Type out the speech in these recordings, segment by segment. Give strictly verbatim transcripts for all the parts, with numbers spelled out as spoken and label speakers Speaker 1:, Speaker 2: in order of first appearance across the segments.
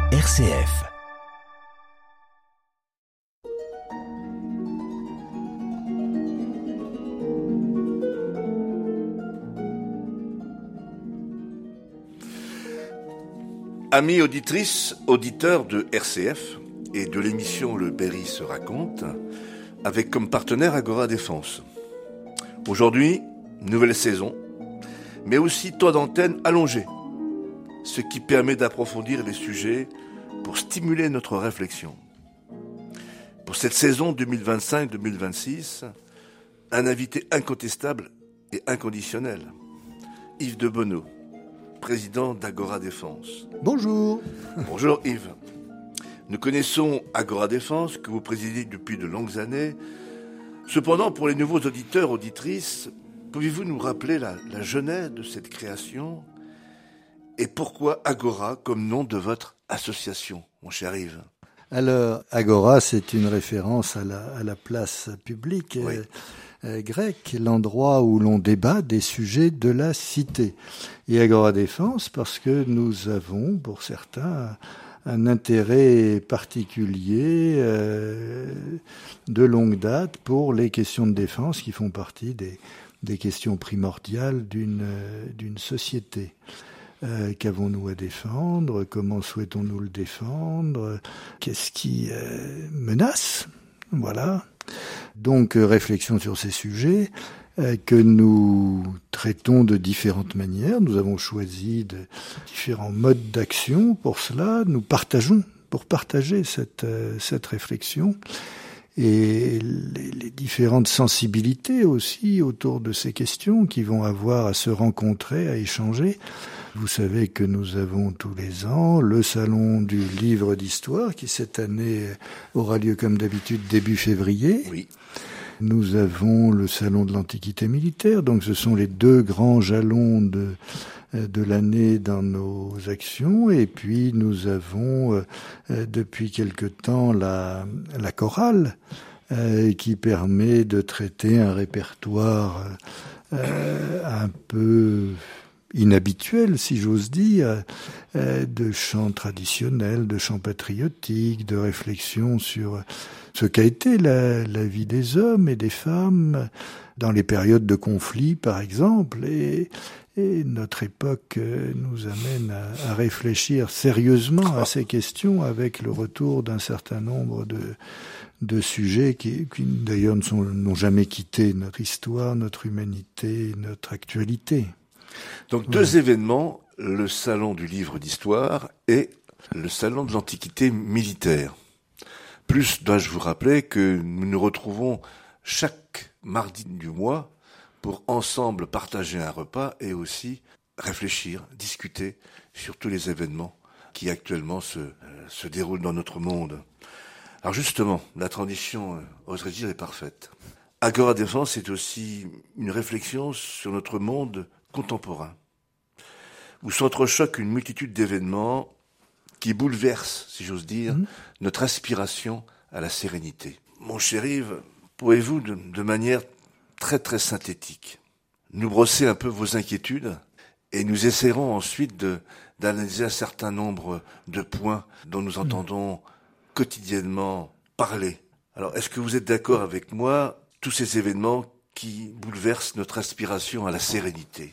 Speaker 1: R C F.
Speaker 2: Amis auditrices, auditeurs de R C F et de l'émission Le Berry se raconte, avec comme partenaire Agora Défense. Aujourd'hui, nouvelle saison, mais aussi temps d'antenne allongé, ce qui permet d'approfondir les sujets pour stimuler notre réflexion. Pour cette saison deux mille vingt-cinq deux mille vingt-six, un invité incontestable et inconditionnel, Yves de Bonneau, président d'Agora Défense.
Speaker 3: Bonjour.
Speaker 2: Bonjour Yves. Nous connaissons Agora Défense, que vous présidez depuis de longues années. Cependant, pour les nouveaux auditeurs, auditrices, pouvez-vous nous rappeler la, la genèse de cette création et pourquoi Agora comme nom de votre association, mon cher Yves?
Speaker 3: Alors, Agora, c'est une référence à la, à la place publique oui. euh, euh, grecque, l'endroit où l'on débat des sujets de la cité. Et Agora Défense, parce que nous avons, pour certains, un intérêt particulier euh, de longue date pour les questions de défense qui font partie des, des questions primordiales d'une, d'une société. Euh, qu'avons-nous à défendre? Comment souhaitons-nous le défendre? Qu'est-ce qui euh, menace? Voilà. Donc, euh, réflexion sur ces sujets euh, que nous traitons de différentes manières. Nous avons choisi de différents modes d'action pour cela. Nous partageons, pour partager cette, euh, cette réflexion et les, les différentes sensibilités aussi autour de ces questions qui vont avoir à se rencontrer, à échanger. Vous savez que nous avons tous les ans le salon du livre d'histoire qui cette année aura lieu comme d'habitude début février.
Speaker 2: Oui.
Speaker 3: Nous avons le salon de l'Antiquité militaire, donc ce sont les deux grands jalons de, de l'année dans nos actions. Et puis nous avons euh, depuis quelque temps la, la chorale euh, qui permet de traiter un répertoire euh, un peu inhabituel, si j'ose dire, euh, de chants traditionnels, de chants patriotiques, de réflexions sur ce qu'a été la, la vie des hommes et des femmes dans les périodes de conflit, par exemple. Et, et notre époque nous amène à, à réfléchir sérieusement à ces questions avec le retour d'un certain nombre de, de sujets qui, qui d'ailleurs ne sont, n'ont jamais quitté notre histoire, notre humanité, notre actualité.
Speaker 2: Donc deux ouais. événements, le salon du livre d'histoire et le salon de l'Antiquité militaire. Plus, dois-je vous rappeler que nous nous retrouvons chaque mardi du mois pour ensemble partager un repas et aussi réfléchir, discuter sur tous les événements qui actuellement se, euh, se déroulent dans notre monde. Alors justement, la transition, euh, oserais dire, est parfaite. Agora Défense est aussi une réflexion sur notre monde contemporain, où s'entrechoquent une multitude d'événements qui bouleversent, si j'ose dire, mmh. notre aspiration à la sérénité. Mon cher Yves, pouvez-vous, de, de manière très très synthétique, nous brosser un peu vos inquiétudes et nous essaierons ensuite de, d'analyser un certain nombre de points dont nous entendons mmh. quotidiennement parler. Alors, est-ce que vous êtes d'accord avec moi, tous ces événements qui bouleversent notre aspiration à la sérénité?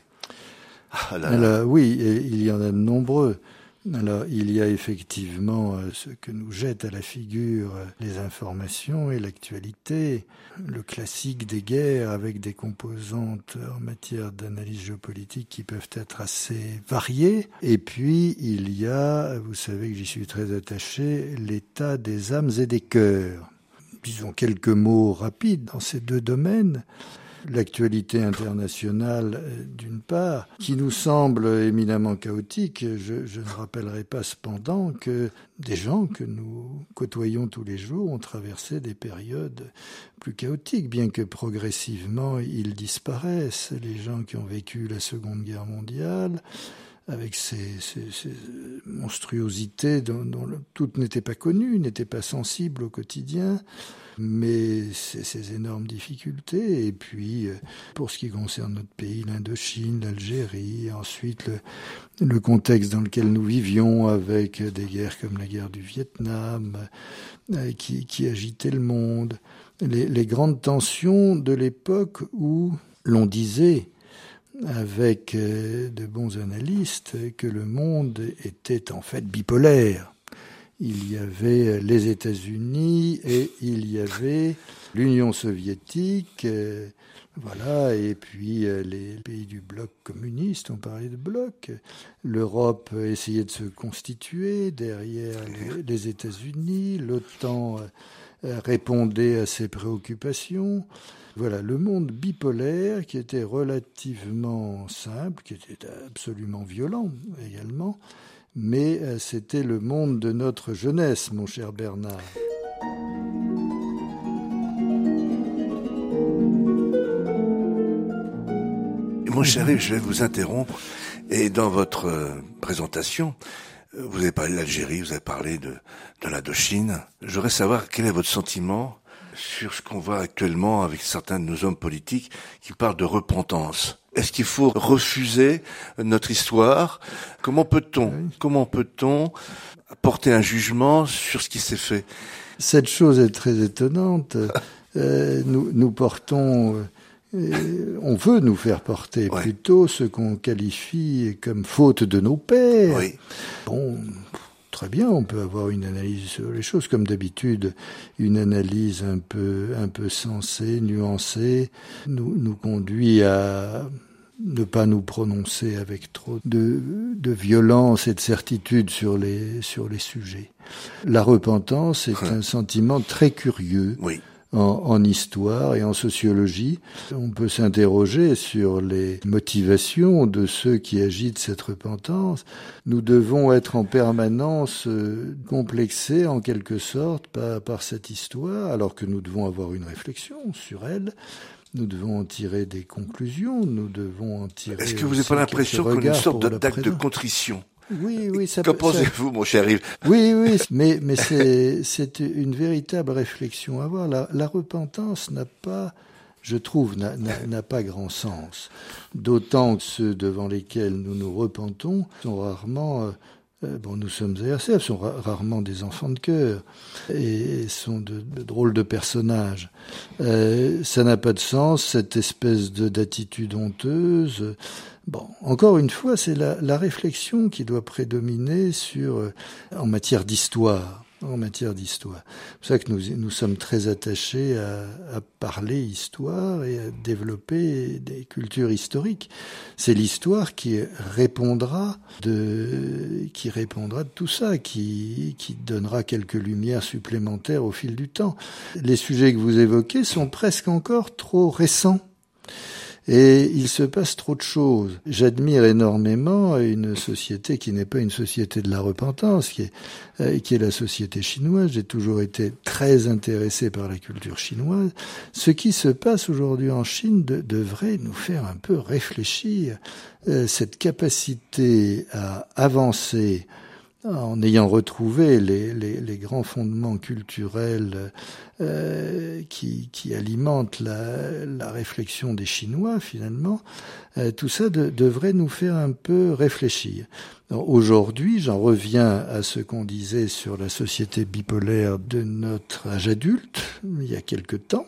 Speaker 3: Ah là là. Alors, oui, il y en a de nombreux. Alors, il y a effectivement ce que nous jette à la figure les informations et l'actualité, le classique des guerres avec des composantes en matière d'analyse géopolitique qui peuvent être assez variées. Et puis, il y a, vous savez que j'y suis très attaché, l'état des âmes et des cœurs. Disons quelques mots rapides dans ces deux domaines. L'actualité internationale, d'une part, qui nous semble éminemment chaotique. Je, je ne rappellerai pas cependant que des gens que nous côtoyons tous les jours ont traversé des périodes plus chaotiques, bien que progressivement ils disparaissent. Les gens qui ont vécu la Seconde Guerre mondiale, avec ses, ses, ses monstruosités dont, dont le, toutes n'étaient pas connues, n'étaient pas sensibles au quotidien. Mais c'est ces énormes difficultés. Et puis, pour ce qui concerne notre pays, l'Indochine, l'Algérie, ensuite le, le contexte dans lequel nous vivions avec des guerres comme la guerre du Vietnam, euh, qui, qui agitaient le monde. Les, les grandes tensions de l'époque où l'on disait, avec euh, de bons analystes, que le monde était en fait bipolaire. Il y avait les États-Unis et il y avait l'Union soviétique, euh, voilà, et puis euh, les pays du bloc communiste, on parlait de bloc. L'Europe essayait de se constituer derrière les, les États-Unis, l'OTAN euh, répondait à ses préoccupations. Voilà, le monde bipolaire qui était relativement simple, qui était absolument violent également, mais euh, c'était le monde de notre jeunesse, mon cher Bernard.
Speaker 2: Mon cher Yves, je vais vous interrompre. Et dans votre euh, présentation, vous avez parlé de l'Algérie, vous avez parlé de, de l'Indochine. Je voudrais savoir quel est votre sentiment sur ce qu'on voit actuellement avec certains de nos hommes politiques qui parlent de repentance. Est-ce qu'il faut refuser notre histoire ? Comment peut-on, oui. comment peut-on porter un jugement sur ce qui s'est fait ?
Speaker 3: Cette chose est très étonnante. euh, nous, nous portons, euh, on veut nous faire porter ouais. plutôt ce qu'on qualifie comme faute de nos pères.
Speaker 2: Oui.
Speaker 3: Bon, très bien, on peut avoir une analyse sur les choses, comme d'habitude, une analyse un peu, un peu sensée, nuancée, nous, nous conduit à ne pas nous prononcer avec trop de, de violence et de certitude sur les, sur les sujets. La repentance est un sentiment très curieux.
Speaker 2: Oui.
Speaker 3: En, en histoire et en sociologie, on peut s'interroger sur les motivations de ceux qui agitent cette repentance. Nous devons être en permanence euh, complexés en quelque sorte par, par cette histoire, alors que nous devons avoir une réflexion sur elle. Nous devons en tirer des conclusions, nous devons en tirer...
Speaker 2: Est-ce que vous n'avez pas l'impression qu'on a une sorte d'acte de contrition ?
Speaker 3: Oui, oui, ça
Speaker 2: peut... Que pensez-vous, mon cher Yves ?
Speaker 3: Oui, oui, mais, mais c'est, c'est une véritable réflexion à avoir. La, la repentance n'a pas, je trouve, n'a, n'a, n'a pas grand sens. D'autant que ceux devant lesquels nous nous repentons sont rarement... Euh, bon, nous sommes A R C F, sont ra- rarement des enfants de cœur et sont de, de drôles de personnages. Euh, ça n'a pas de sens, cette espèce de, d'attitude honteuse... Bon, encore une fois, c'est la, la réflexion qui doit prédominer sur, euh, en matière d'histoire, en matière d'histoire. C'est pour ça que nous, nous sommes très attachés à, à parler histoire et à développer des cultures historiques. C'est l'histoire qui répondra de, qui répondra de tout ça, qui, qui donnera quelques lumières supplémentaires au fil du temps. Les sujets que vous évoquez sont presque encore trop récents. Et il se passe trop de choses. J'admire énormément une société qui n'est pas une société de la repentance, qui est, euh, qui est la société chinoise. J'ai toujours été très intéressé par la culture chinoise. Ce qui se passe aujourd'hui en Chine de, devrait nous faire un peu réfléchir. Euh, cette capacité à avancer en ayant retrouvé les, les, les grands fondements culturels euh, qui, qui alimentent la, la réflexion des Chinois, finalement, euh, tout ça de, devrait nous faire un peu réfléchir. Alors, aujourd'hui, j'en reviens à ce qu'on disait sur la société bipolaire de notre âge adulte, il y a quelque temps,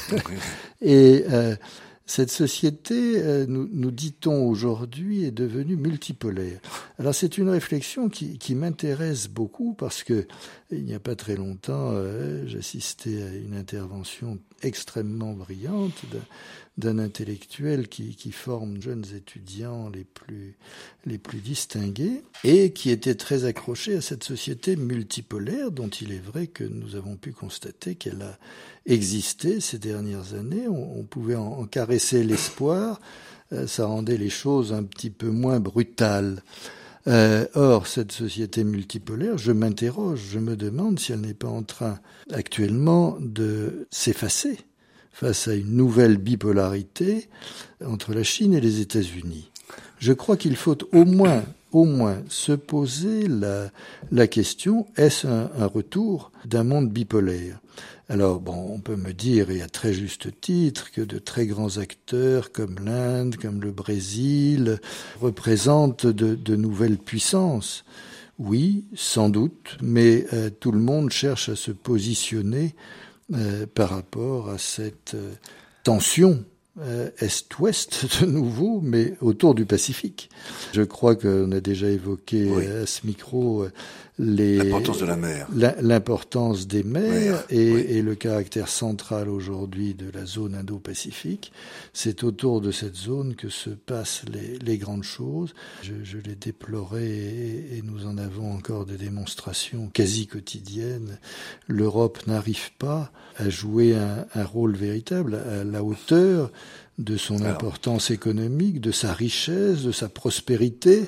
Speaker 3: et euh, cette société, euh, nous, nous dit-on aujourd'hui, est devenue multipolaire. Alors c'est une réflexion qui, qui m'intéresse beaucoup parce que il n'y a pas très longtemps, euh, j'assistais à une intervention extrêmement brillante d'un, d'un intellectuel qui, qui forme jeunes étudiants les plus, les plus distingués et qui était très accroché à cette société multipolaire dont il est vrai que nous avons pu constater qu'elle a existé ces dernières années. On, on pouvait en, en caresser l'espoir, euh, ça rendait les choses un petit peu moins brutales. Euh, or, cette société multipolaire, je m'interroge, je me demande si elle n'est pas en train actuellement de s'effacer face à une nouvelle bipolarité entre la Chine et les États-Unis. Je crois qu'il faut au moins, au moins se poser la, la question, est-ce un, un retour d'un monde bipolaire ? Alors, bon, on peut me dire, et à très juste titre, que de très grands acteurs comme l'Inde, comme le Brésil, représentent de, de nouvelles puissances. Oui, sans doute, mais euh, tout le monde cherche à se positionner euh, par rapport à cette euh, tension euh, Est-Ouest de nouveau, mais autour du Pacifique. Je crois qu'on a déjà évoqué oui. à ce micro les,
Speaker 2: l'importance de la mer,
Speaker 3: l'importance des mers
Speaker 2: oui.
Speaker 3: et,
Speaker 2: Oui.
Speaker 3: et le caractère central aujourd'hui de la zone Indo-Pacifique. C'est autour de cette zone que se passent les, les grandes choses. Je, je l'ai déploré et, et nous en avons encore des démonstrations quasi quotidiennes. L'Europe n'arrive pas à jouer un, un rôle véritable à la hauteur de son Alors. importance économique, de sa richesse, de sa prospérité.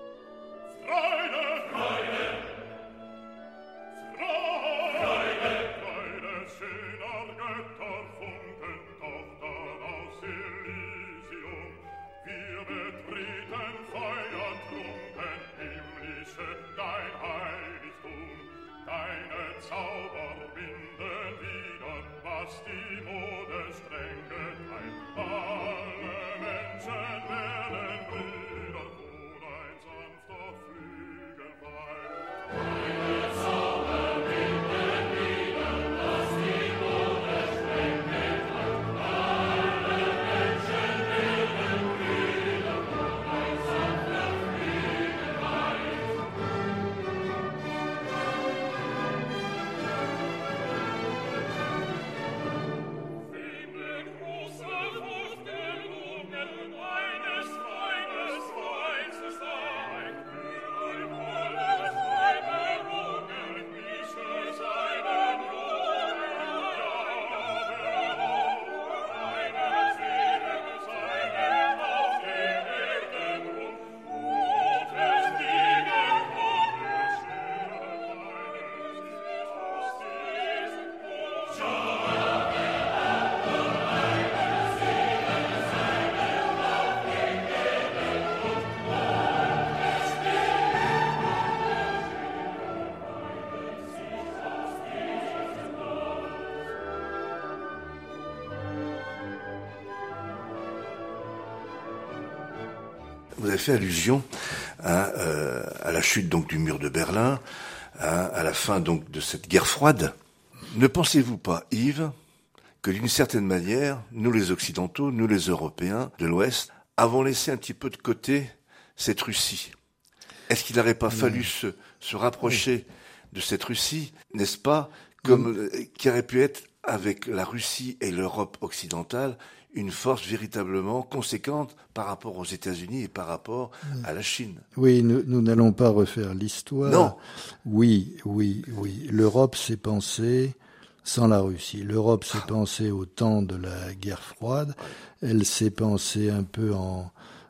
Speaker 2: Vous avez fait allusion à, euh, à la chute donc du mur de Berlin, à, à la fin donc de cette guerre froide. Ne pensez-vous pas, Yves, que d'une certaine manière, nous les Occidentaux, nous les Européens de l'Ouest, avons laissé un petit peu de côté cette Russie ? Est-ce qu'il n'aurait pas oui. fallu se, se rapprocher oui. de cette Russie, n'est-ce pas, comme oui. qui aurait pu être avec la Russie et l'Europe occidentale une force véritablement conséquente par rapport aux États-Unis et par rapport oui. à la Chine.
Speaker 3: Oui, nous, nous n'allons pas refaire l'histoire.
Speaker 2: Non.
Speaker 3: Oui, oui, oui. L'Europe s'est pensée sans la Russie. L'Europe s'est pensée au temps de la guerre froide. Elle s'est pensée un peu en,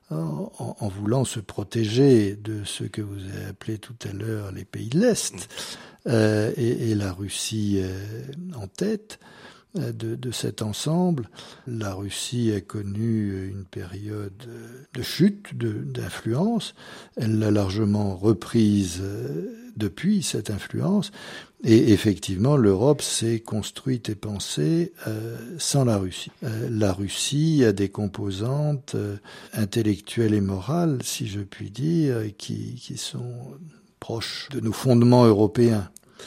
Speaker 3: en, en voulant se protéger de ce que vous avez appelé tout à l'heure les pays de l'Est. Euh, et, et la Russie euh, en tête. De, de cet ensemble, la Russie a connu une période de chute, de, d'influence. Elle l'a largement reprise depuis, cette influence. Et effectivement, l'Europe s'est construite et pensée euh, sans la Russie. Euh, la Russie a des composantes euh, intellectuelles et morales, si je puis dire, qui, qui sont proches de nos fondements européens,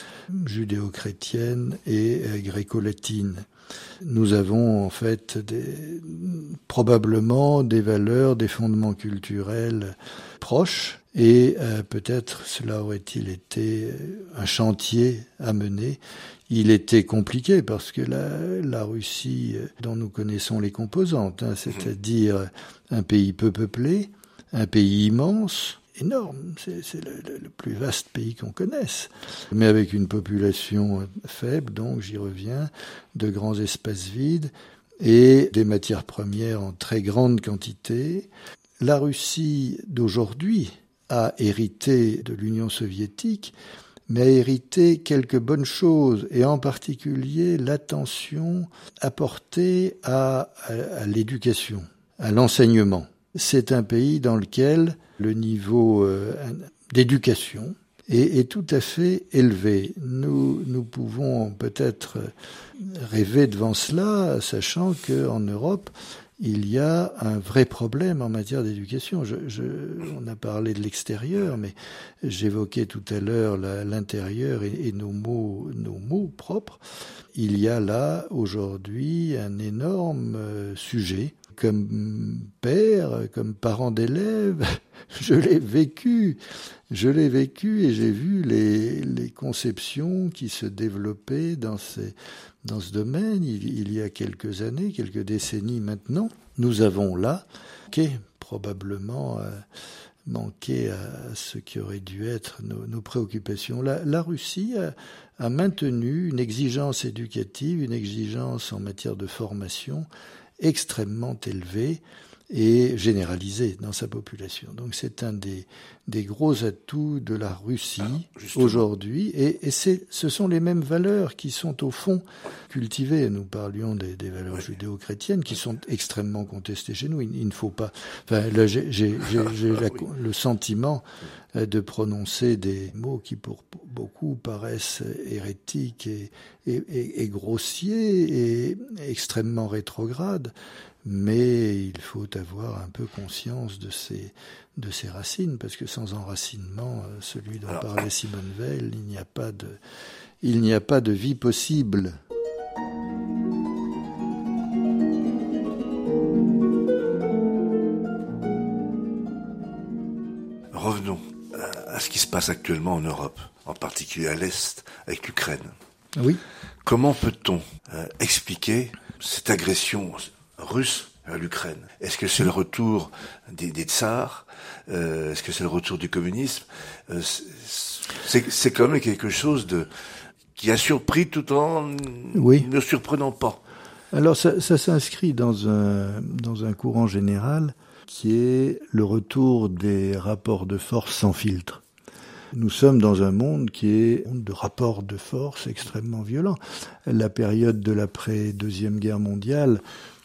Speaker 3: judéo-chrétienne et euh, gréco-latine. Nous avons en fait des, probablement des valeurs, des fondements culturels proches et euh, peut-être cela aurait-il été un chantier à mener. Il était compliqué parce que la, la Russie dont nous connaissons les composantes, hein, c'est-à-dire un pays peu peuplé, un pays immense, énorme, c'est, c'est le, le plus vaste pays qu'on connaisse, mais avec une population faible, donc j'y reviens, de grands espaces vides et des matières premières en très grande quantité. La Russie d'aujourd'hui a hérité de l'Union soviétique, mais a hérité quelques bonnes choses, et en particulier l'attention apportée à, à, à l'éducation, à l'enseignement. c'est un pays dans lequel le niveau euh, d'éducation est, est tout à fait élevé. Nous, nous pouvons peut-être rêver devant cela, sachant qu'en Europe, il y a un vrai problème en matière d'éducation. Je, je, on a parlé de l'extérieur, mais j'évoquais tout à l'heure la, l'intérieur et, et nos mots, nos mots propres. Il y a là, aujourd'hui, un énorme euh, sujet. Comme père, comme parent d'élève, je l'ai vécu. Je l'ai vécu et j'ai vu les, les conceptions qui se développaient dans ces, dans ce domaine il, il y a quelques années, quelques décennies maintenant. Nous avons là, qui probablement euh, manqué à ce qui aurait dû être nos, nos préoccupations. La, la Russie a, a maintenu une exigence éducative, une exigence en matière de formation extrêmement élevée et généralisée dans sa population. Donc c'est un des, des gros atouts de la Russie ah, aujourd'hui. Et, et c'est, ce sont les mêmes valeurs qui sont au fond cultivées. Nous parlions des, des valeurs oui. judéo-chrétiennes qui sont extrêmement contestées chez nous. Il, il ne faut pas... Enfin, là, j'ai, j'ai, j'ai, j'ai la, oui. le sentiment de prononcer des mots qui pour beaucoup paraissent hérétiques et, et, et, et grossiers et extrêmement rétrogrades. Mais il faut avoir un peu conscience de ces, de ces racines, parce que sans enracinement, celui dont Alors, parlait Simone Veil, il n'y a pas de, il n'y a pas de vie possible.
Speaker 2: Revenons à ce qui se passe actuellement en Europe, en particulier à l'Est, avec l'Ukraine.
Speaker 3: Oui.
Speaker 2: Comment peut-on euh, expliquer cette agression russe à l'Ukraine? Est-ce que c'est le retour des, des tsars? euh, Est-ce que c'est le retour du communisme? euh, c'est, c'est quand même quelque chose de qui a surpris tout en oui. ne surprenant pas.
Speaker 3: Alors ça, ça s'inscrit dans un dans un courant général qui est le retour des rapports de force sans filtre. Nous sommes dans un monde qui est de rapports de force extrêmement violents. La période de l'après-deuxième guerre mondiale,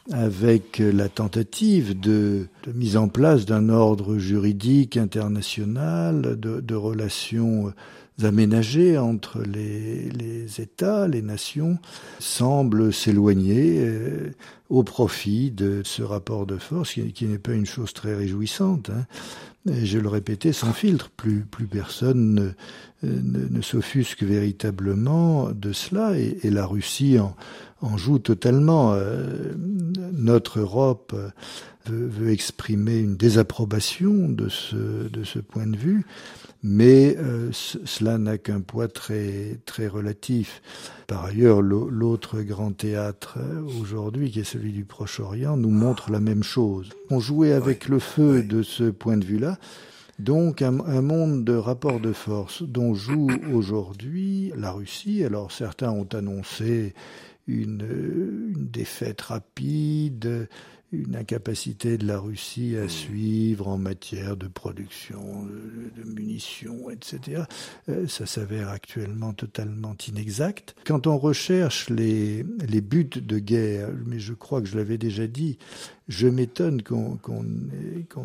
Speaker 3: avec la tentative de, de mise en place d'un ordre juridique international, de, de relations aménagées entre les, les États, les nations, semble s'éloigner euh, au profit de ce rapport de force qui, qui n'est pas une chose très réjouissante. Hein. Et je le répétais, sans filtre, plus, plus personne ne, ne, ne s'offusque véritablement de cela, et, et la Russie en, en joue totalement. Euh, notre Europe veut, veut exprimer une désapprobation de ce, de ce point de vue, mais euh, c- cela n'a qu'un poids très, très relatif. Par ailleurs, l'autre grand théâtre aujourd'hui, qui est celui du Proche-Orient, nous montre la même chose. On jouait avec le feu de ce point de vue-là. Donc un, un monde de rapports de force dont joue aujourd'hui la Russie. Alors certains ont annoncé une, une défaite rapide, une incapacité de la Russie à suivre en matière de production de, de munitions, et cetera. Euh, ça s'avère actuellement totalement inexact. Quand on recherche les, les buts de guerre, mais je crois que je l'avais déjà dit, je m'étonne qu'on, qu'on, qu'on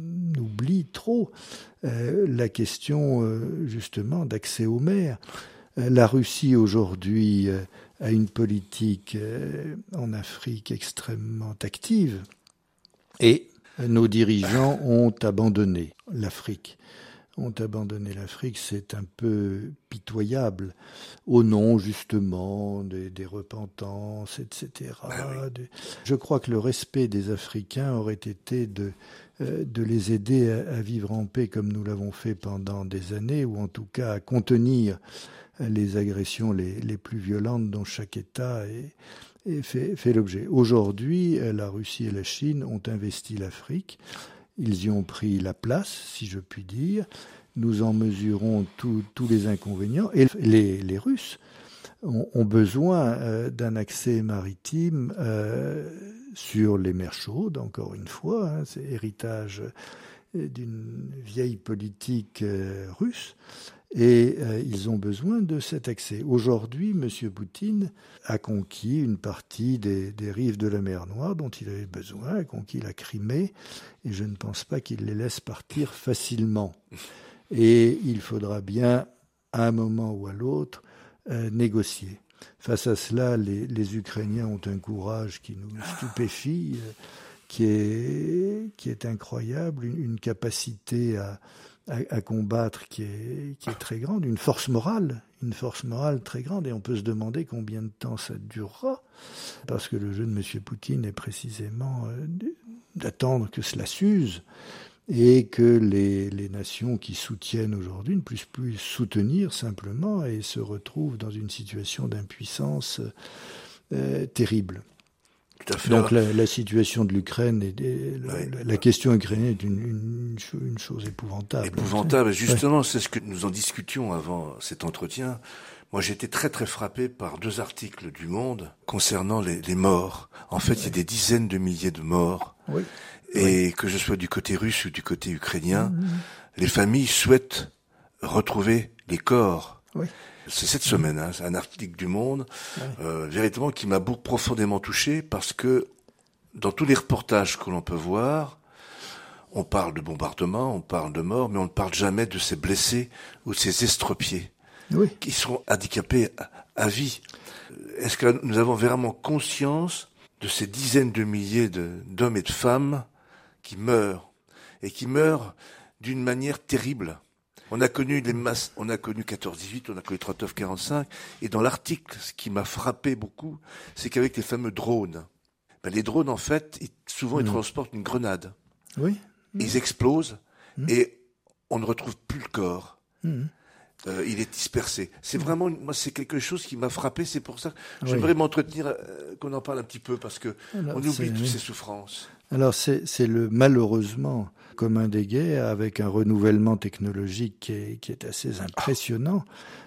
Speaker 3: oublie trop euh, la question euh, justement d'accès aux mers. Euh, la Russie aujourd'hui euh, a une politique euh, en Afrique extrêmement active et nos dirigeants ont abandonné l'Afrique. Ont abandonné l'Afrique, c'est un peu pitoyable, au nom justement des, des repentances, et cetera. Ah oui. Je crois que le respect des Africains aurait été de, euh, de les aider à, à vivre en paix comme nous l'avons fait pendant des années, ou en tout cas à contenir les agressions les, les plus violentes dont chaque État est, est fait, fait l'objet. Aujourd'hui, la Russie et la Chine ont investi l'Afrique. Ils y ont pris la place, si je puis dire. Nous en mesurons tous les inconvénients. Et les, les Russes ont, ont besoin euh, d'un accès maritime euh, sur les mers chaudes, encore une fois. Hein, c'est héritage d'une vieille politique euh, russe. Et euh, ils ont besoin de cet accès. Aujourd'hui, M. Poutine a conquis une partie des, des rives de la mer Noire dont il avait besoin, a conquis la Crimée, et je ne pense pas qu'il les laisse partir facilement. Et il faudra bien, à un moment ou à l'autre, euh, négocier. Face à cela, les, les Ukrainiens ont un courage qui nous stupéfie, euh, qui est, qui est incroyable, une, une capacité à... À, à combattre qui est, qui est très grande, une force morale, une force morale très grande, et on peut se demander combien de temps ça durera, parce que le jeu de M. Poutine est précisément euh, d'attendre que cela s'use, et que les, les nations qui soutiennent aujourd'hui ne puissent plus soutenir simplement, et se retrouvent dans une situation d'impuissance euh, terrible.
Speaker 2: Tout à fait.
Speaker 3: Donc la, la situation de l'Ukraine, et des, la, ouais. la, la question ukrainienne est une, une, une chose épouvantable.
Speaker 2: Épouvantable. Justement, ouais. C'est ce que nous en discutions avant cet entretien. Moi, j'ai été très très frappé par deux articles du Monde concernant les, les morts. En fait, ouais. il y a des dizaines de milliers de morts. Oui. Et oui. que je sois du côté russe ou du côté ukrainien, mmh. les familles souhaitent retrouver les corps. Oui. C'est cette semaine, hein, c'est un article du Monde, ouais. euh, véritablement qui m'a beaucoup profondément touché, parce que dans tous les reportages que l'on peut voir, on parle de bombardements, on parle de morts, mais on ne parle jamais de ces blessés ou de ces estropiés oui. qui sont handicapés à, à vie. Est-ce que nous avons vraiment conscience de ces dizaines de milliers de, d'hommes et de femmes qui meurent, et qui meurent d'une manière terrible? On a connu les masses, on a connu quatorze dix-huit, on a connu trente-neuf quarante-cinq, et dans l'article, ce qui m'a frappé beaucoup, c'est qu'avec les fameux drones, ben les drones, en fait, ils, souvent, mmh. ils transportent une grenade. Oui. Mmh. Ils explosent, mmh. et on ne retrouve plus le corps. Mmh. Euh, il est dispersé. C'est mmh. vraiment, moi, c'est quelque chose qui m'a frappé, c'est pour ça que oui. j'aimerais m'entretenir, euh, qu'on en parle un petit peu, parce que alors, on oublie toutes ces souffrances.
Speaker 3: Alors, c'est, c'est le, malheureusement, commun des guerres, avec un renouvellement technologique qui est, qui est assez impressionnant.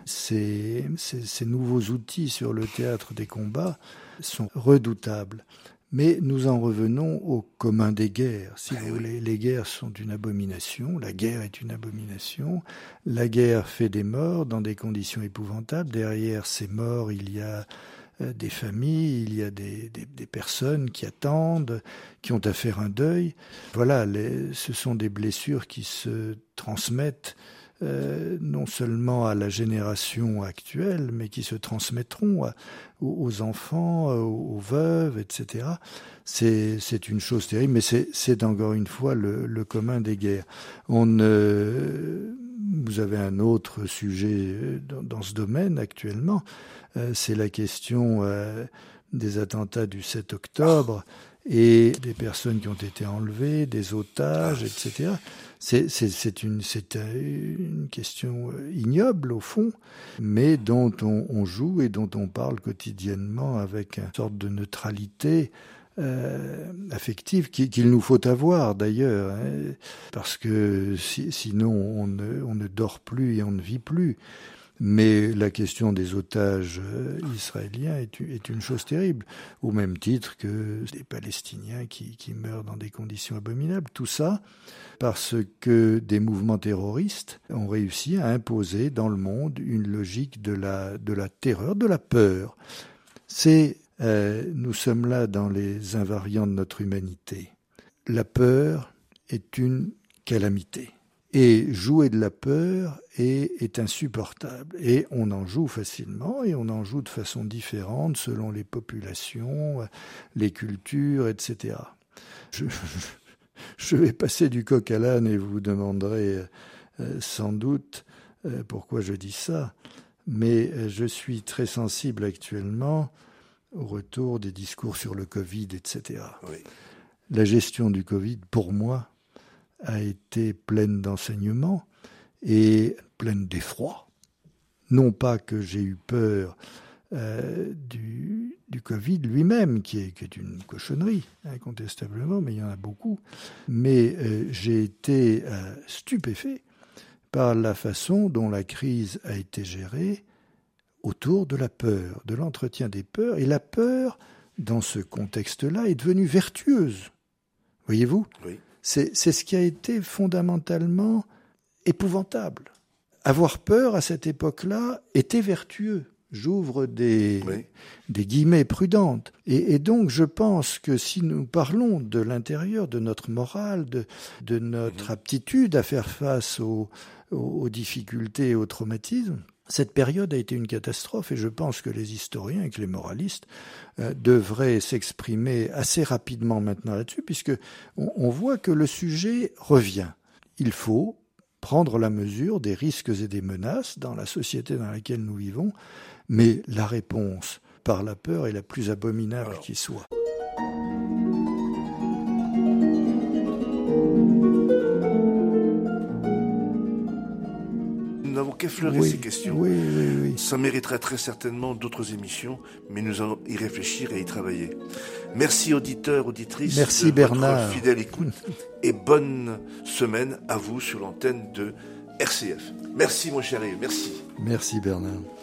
Speaker 3: Ces, ces, ces nouveaux outils sur le théâtre des combats sont redoutables. Mais nous en revenons au commun des guerres. Si vous voulez, les guerres sont une abomination, la guerre est une abomination, la guerre fait des morts dans des conditions épouvantables. Derrière ces morts, il y a des familles, il y a des, des, des personnes qui attendent, qui ont à faire un deuil. Voilà, les, ce sont des blessures qui se transmettent euh, non seulement à la génération actuelle, mais qui se transmettront à, aux, aux enfants, aux, aux veuves, et cetera. C'est, c'est une chose terrible, mais c'est, c'est encore une fois le, le commun des guerres. On euh, vous avez un autre sujet dans, dans ce domaine actuellement. Euh, c'est la question euh, des attentats du sept octobre et des personnes qui ont été enlevées, des otages, et cetera. C'est, c'est, c'est, une, c'est une question ignoble, au fond, mais dont on, on joue et dont on parle quotidiennement avec une sorte de neutralité euh, affective qu'il nous faut avoir, d'ailleurs, hein, parce que si, sinon on ne, on ne dort plus et on ne vit plus. Mais la question des otages israéliens est, est une chose terrible, au même titre que des Palestiniens qui, qui meurent dans des conditions abominables. Tout ça parce que des mouvements terroristes ont réussi à imposer dans le monde une logique de la, de la terreur, de la peur. C'est, euh, nous sommes là dans les invariants de notre humanité. La peur est une calamité. Et jouer de la peur est, est insupportable. Et on en joue facilement, et on en joue de façon différente selon les populations, les cultures, et cetera. Je, je vais passer du coq à l'âne et vous vous demanderez euh, sans doute euh, pourquoi je dis ça. Mais euh, je suis très sensible actuellement au retour des discours sur le Covid, et cetera. Oui. La gestion du Covid, pour moi, a été pleine d'enseignements et pleine d'effroi. Non pas que j'ai eu peur euh, du, du Covid lui-même, qui est, qui est une cochonnerie, incontestablement, mais il y en a beaucoup, mais euh, j'ai été euh, stupéfait par la façon dont la crise a été gérée autour de la peur, de l'entretien des peurs, et la peur, dans ce contexte-là, est devenue vertueuse. Voyez-vous ? Oui. C'est, c'est ce qui a été fondamentalement épouvantable. avoir peur à cette époque-là était vertueux. J'ouvre des, oui. des guillemets prudentes. Et, et donc, je pense que si nous parlons de l'intérieur, de notre morale, de, de notre mmh. aptitude à faire face aux, aux, aux difficultés et aux traumatismes, cette période a été une catastrophe et je pense que les historiens et que les moralistes euh, devraient s'exprimer assez rapidement maintenant là-dessus, puisque on, on voit que le sujet revient. Il faut prendre la mesure des risques et des menaces dans la société dans laquelle nous vivons, mais la réponse par la peur est la plus abominable Alors. qui soit.
Speaker 2: Nous n'avons qu'effleuré
Speaker 3: oui,
Speaker 2: ces questions.
Speaker 3: Oui, oui, oui.
Speaker 2: Ça mériterait très certainement d'autres émissions, mais nous allons y réfléchir et y travailler. Merci auditeurs, auditrices
Speaker 3: Merci
Speaker 2: de
Speaker 3: Bernard.
Speaker 2: votre fidèle écoute et bonne semaine à vous sur l'antenne de R C F. Merci mon chéri, merci.
Speaker 3: Merci Bernard.